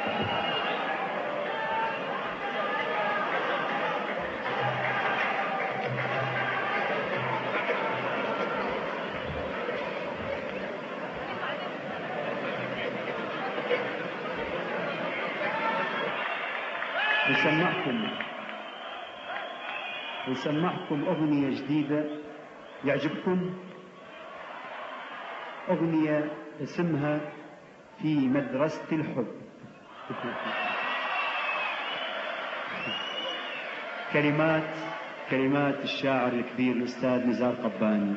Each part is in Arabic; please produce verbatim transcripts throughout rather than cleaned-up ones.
وسمعكم وسمعكم أغنية جديدة يعجبكم، أغنية اسمها في مدرسة الحب. كلمات كلمات الشاعر الكبير الأستاذ نزار قباني.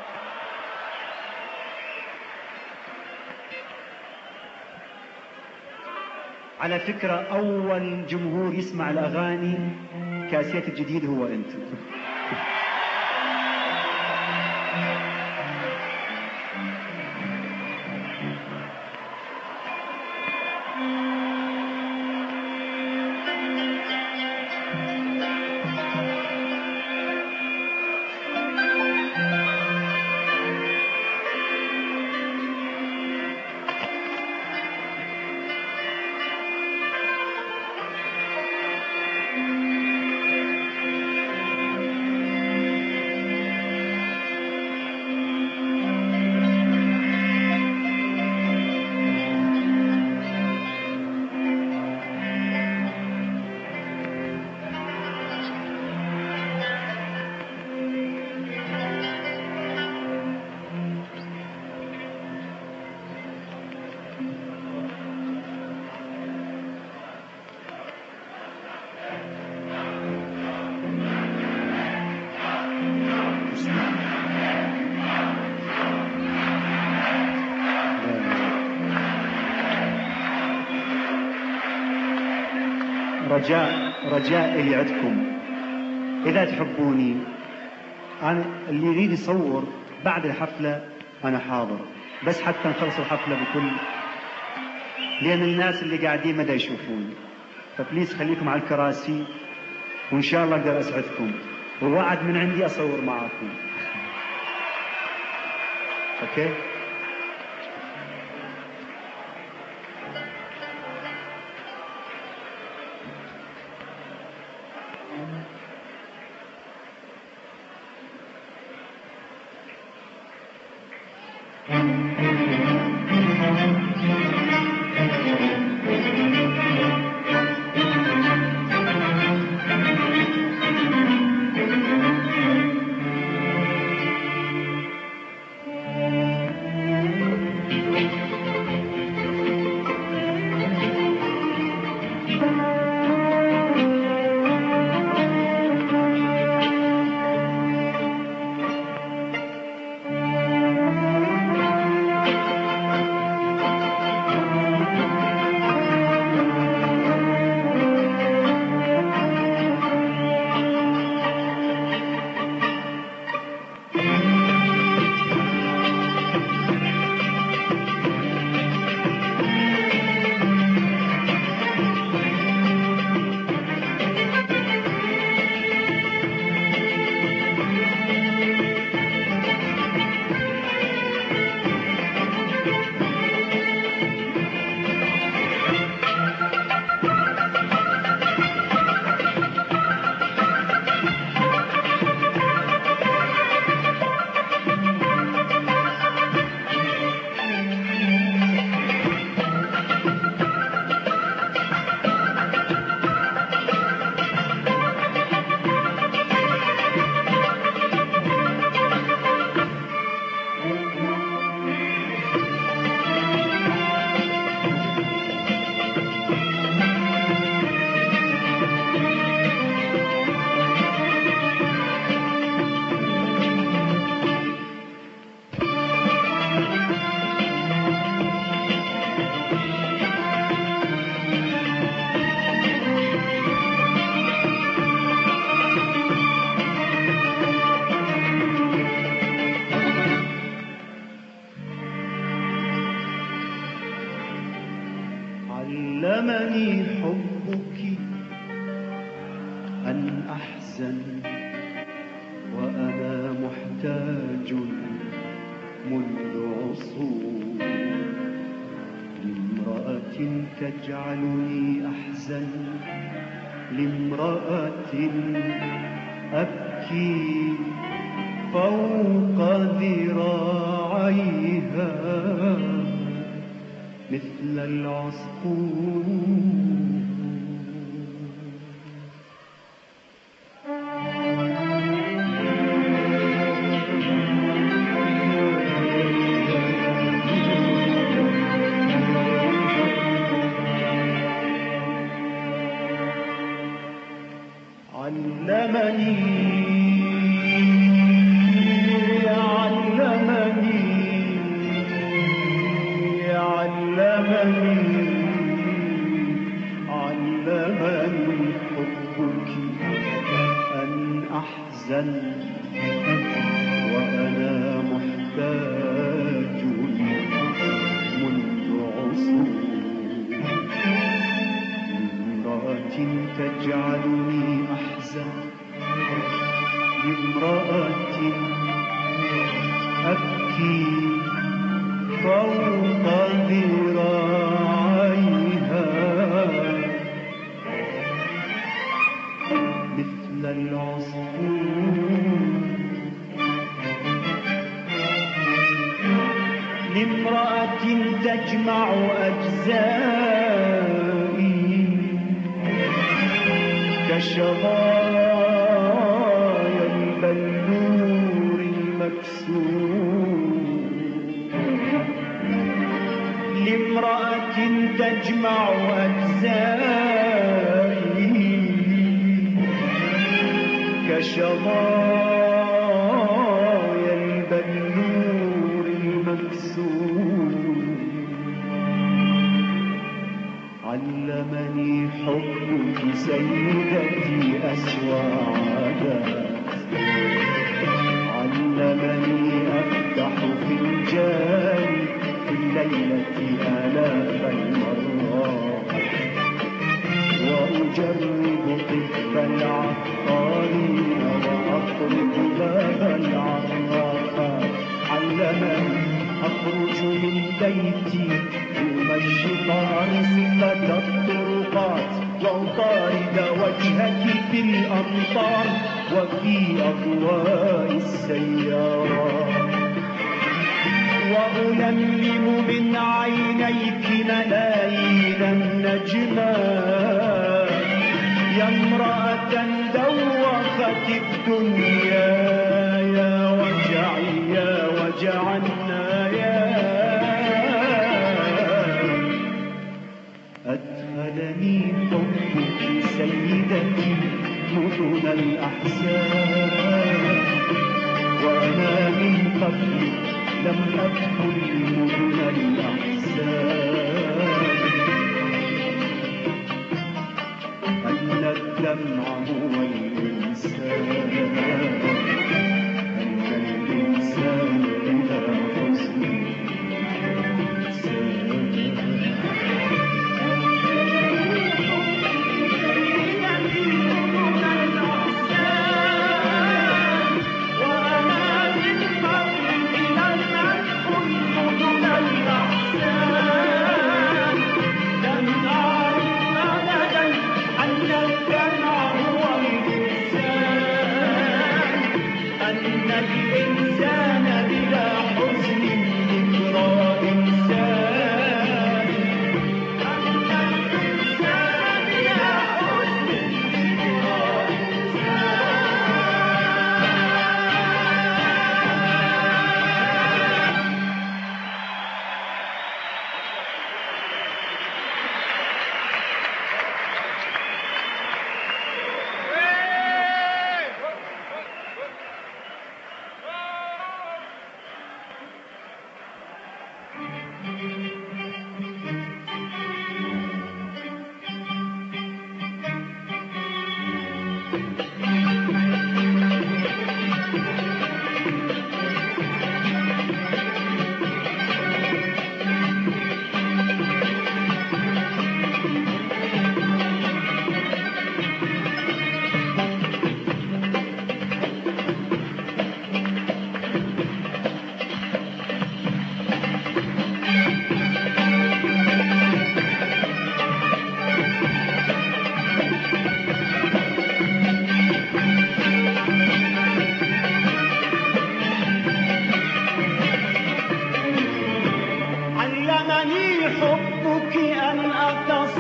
على فكرة أول جمهور يسمع الأغاني كاسيت الجديد هو أنتم. رجاء رجاء اللي عندكم إذا تحبوني، أنا اللي يريد يصور بعد الحفلة أنا حاضر، بس حتى نخلص الحفلة بكل، لأن الناس اللي قاعدين مدى يشوفوني، فبليز خليكم على الكراسي وإن شاء الله أقدر أسعدكم، ووعد من عندي أصور معاكم. أوكي؟ علمني حبك أن أحزن وأنا محتاج منذ عصور لامرأة تجعلني أحزن لامرأة أبكي فوق ذراعيها مثل العصفور. علمني علمني علمني علمني حبك أن أحزن وأنا محتاج منذ عصور لامرأة تجعلني أحزن لامرأة أبكي فوق ذراعيها مثل العصفور. لامرأة تجمع أجزائي كشظايا البلور المكسور. لامرأة تجمع أجزائي كشظايا البلور المكسور. علمني حبك سيدتي أسوى عادات. علمني أفتح فنجاني في الليلة آلاف المرات وأجرب طب العطارين وأطرق باب العرافات. علمني أخرج من بيتي أمشط أرصفة الطرقات وأطارد وجهك في الأمطار وفي أضواء السيارات وألملم من عينيك ملايين النجمات. يا امرأة دوخت الدنيا يا وجعي يا وجع النايا. أدخلني حبك سيدتي مدن الأحزان وأنا من قبلك لم أدخل مدن الأحزان. أن الدمع هو الإنسان أن الإنسان إلى حزن الإنسان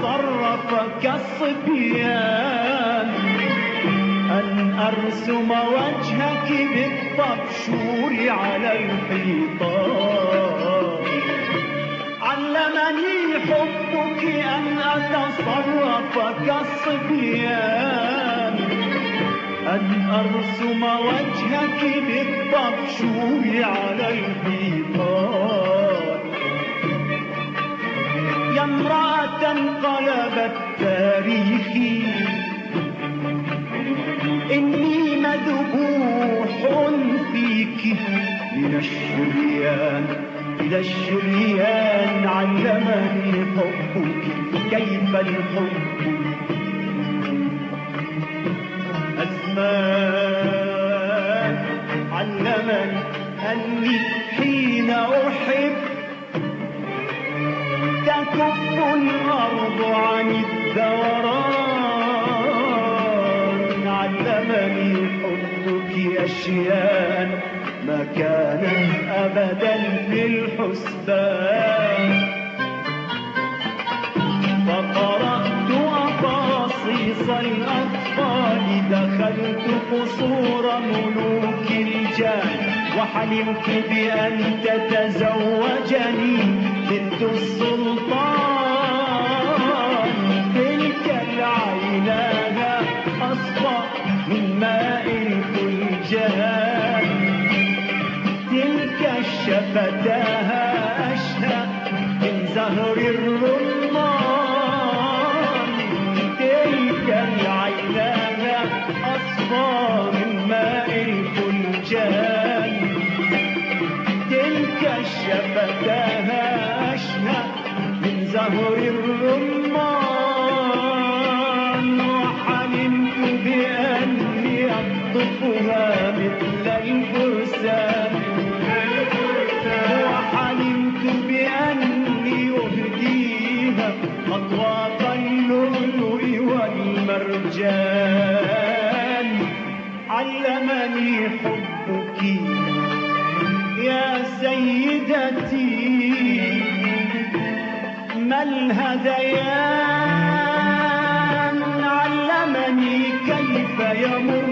أتصرف كالصبيان، أن أرسم وجهك بالطبشور على الحيطان. علمني حبك أن أتصرف كالصبيان، أن أرسم وجهك بالطبشور على الحيطان. يا امرأة انقلبت تاريخي، إني مذبوح فيك. من الشريان إلى الشريان علمني حبك كيف الحب. أزمان علمني أني حين أحب تكف الأرض عن الدوران. علمني حبك أشياء ما كانت أبدا في الحسبان. فقرأت أقاصيص الأطفال، دخلت قصور ملوك الجان، وحلمت بأن تتزوجني بنت السلطان. تلك العينان أصفى من ماء الفلجان، تلك الشفتاها أشهى من زهر الرمان. تلك العينان أصفى من ماء الفلجان، تلك الشفتاها أشهى من زهر الرمان. وحلمت بأني أقطفها مثل الفرسان، وحلمت بأني أهديها أطواق اللؤلؤ والمرجان. علمني حبك يا سيدتي ما الهذيان. علمني كيف يمر